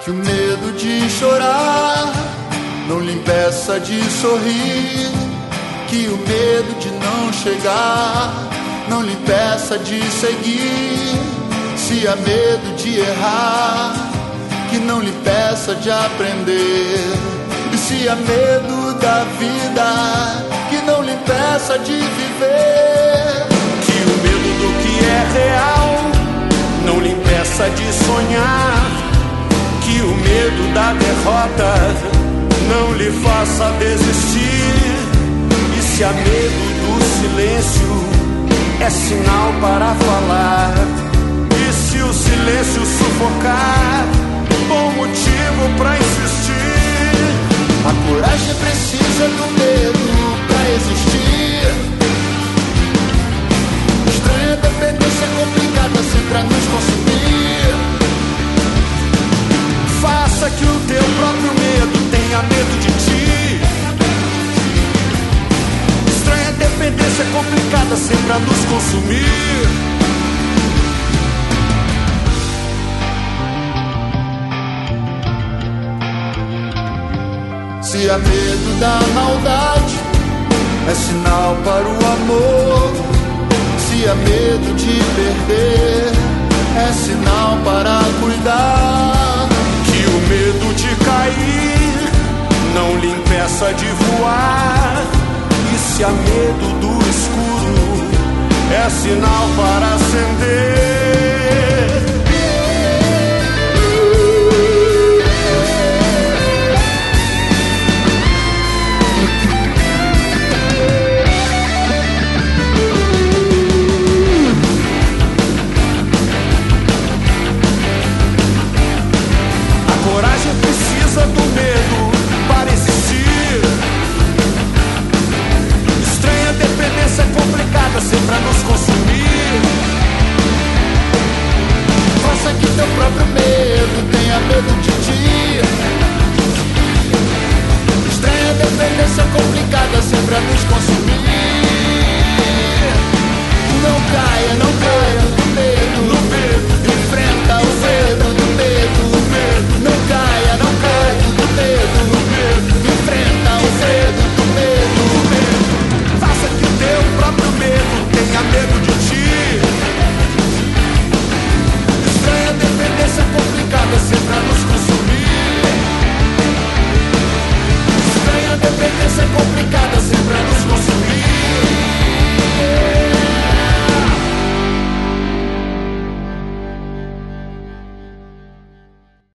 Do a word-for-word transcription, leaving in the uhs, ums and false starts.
Que o medo de chorar não lhe impeça de sorrir. Que o medo de não chegar não lhe impeça de seguir. Se há medo de errar, que não lhe impeça de aprender. E se há medo da vida, que não lhe impeça de viver. Que o medo do que é real não lhe impeça de sonhar. Que o medo da derrota não lhe faça desistir. E se há medo do silêncio, é sinal para falar. E se o silêncio sufocar, bom motivo para insistir. A coragem precisa do medo pra existir. Estranha dependência complicada sempre a nos consumir. Faça que o teu próprio medo tenha medo de ti. Estranha dependência complicada sempre a nos consumir. Se há medo da maldade, é sinal para o amor. Se há medo de perder, é sinal para cuidar. Que o medo de cair não lhe impeça de voar. E se há medo do escuro, é sinal para acender. Do medo para existir. Estranha dependência complicada sempre a nos consumir. Faça que teu próprio medo tenha medo de ti. Estranha dependência complicada sempre a nos consumir. Não caia, não caia.